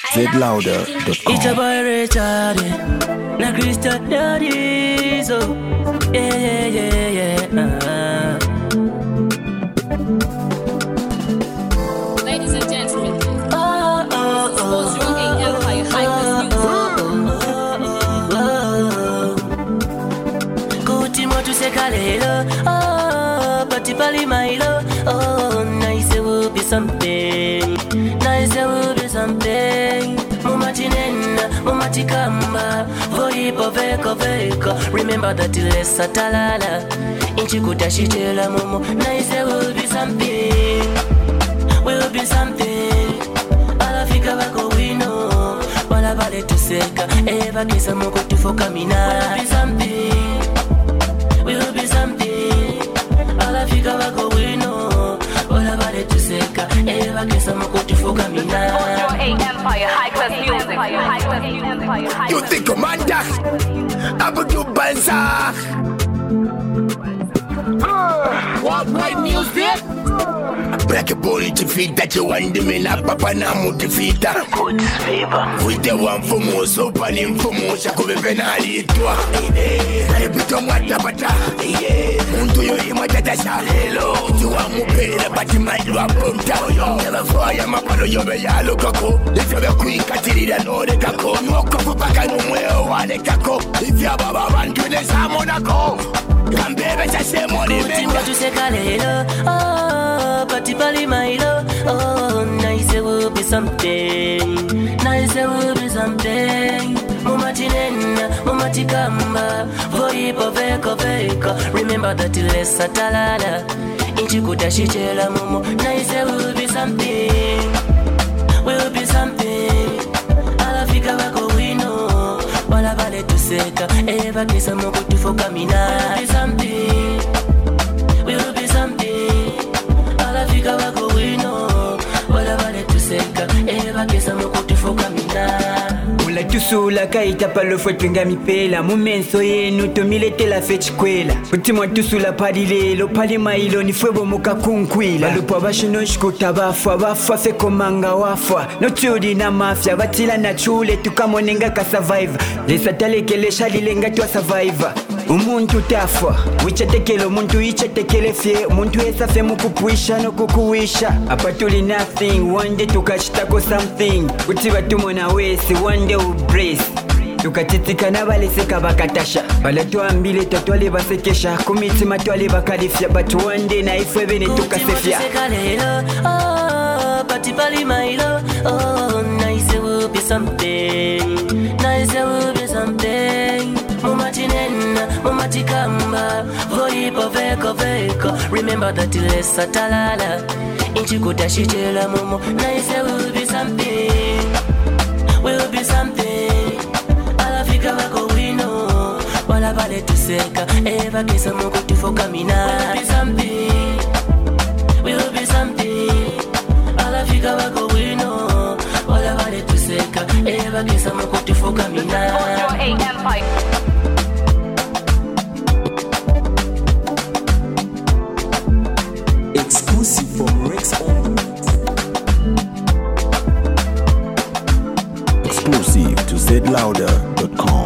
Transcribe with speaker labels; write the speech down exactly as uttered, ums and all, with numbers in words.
Speaker 1: zed louder dot com.
Speaker 2: It's a boy Richard, na Christian Daddy, so yeah, yeah, yeah, yeah. Uh-huh.
Speaker 3: Ladies and gentlemen,
Speaker 2: Oh, oh, oh,
Speaker 3: Sports Rock eight Empire Hyper Music.
Speaker 2: Kuti motu sekalelo, oh, pati pali mailo, oh, nice it will be something, nice it will be something. Mumati nena, mumati kamba, voipo veko veko. Remember that ilesa talala, inchi kutashitela mumu. Nice it will be something, will be something. Alafika wako wino, wala vale tuseka, eva kisa moko tufoka mina. Will be something, will be something. Alafika wako wino, wala vale tuseka, eva kisa moko tufoka mina.
Speaker 3: Empire Hyper Music.
Speaker 4: You think commander Abu do Balzac. What great music? Black body to feed that you want them in a papa namu defeat. Good favor. With the one for more so panim for more Shaku Benali to a bit of what tabata. Unto you imatata. Hello. You want to pay the body might drop from town. Never fire my palo yo yalo kako. If you're a queen Katirida no de kako. No cover back and well one kako. If you're Baba and do the Samonako. Come baby, just say money.
Speaker 2: Kuti sekalelo, oh, pati pali mailo, oh, nice it will be something, nice it will be something. Mumati nena, mumati kamba, voipo veko veko. Remember that ilesa talala, inchi kutashitela mumu. Nice it will be something, will be something. Alafika wako wino, wala vale tuseka, eva kisa moko tufoka mina. Will be something, will be something. Alafika wako wino, wala vale tuseka, eva kisa moko tufoka mina.
Speaker 5: Ula tusula kaita palo fwetwenga mipela Mumenso yenu tomilete la fechikwela Utimwa tusula padilelo pali mailo ni fwebo muka kunkwila Balupwa bashino shkuta bafwa bafwa feko manga wafwa No chudi na mafya batila na chule tukamonenga ka survive Lesa talekele shalilenga tuwa survivor Umuntu tafwa Wichatekele umuntu ichatekele fye Umuntu esa fe mukupuisha no kukuwisha Apatuli nothing One day tukashitako something Utiba tumona wesi One day we brace Tukatitika na baleseka bakatasha Balatuambile tatwale basekesha Kumitima twale bakalifya But one day na ifwe bene tukasefya
Speaker 2: Sekalelo, oh, pati pali mailo, oh, nice it will be something, nice it will be something. Mumati nena, mumati kamba, voipo veko veko. Remember that ilesa talala, inchi kutashitela mumu. Nice it will be something, will be something. Alafika wako wino, wala vale tuseka, eva kisa moko tufoka mina. Will be something, will be something. Alafika wako wino, wala vale tuseka, eva kisa moko tufoka mina.
Speaker 1: Exclusive from Rex On. Exclusive to zed louder dot com.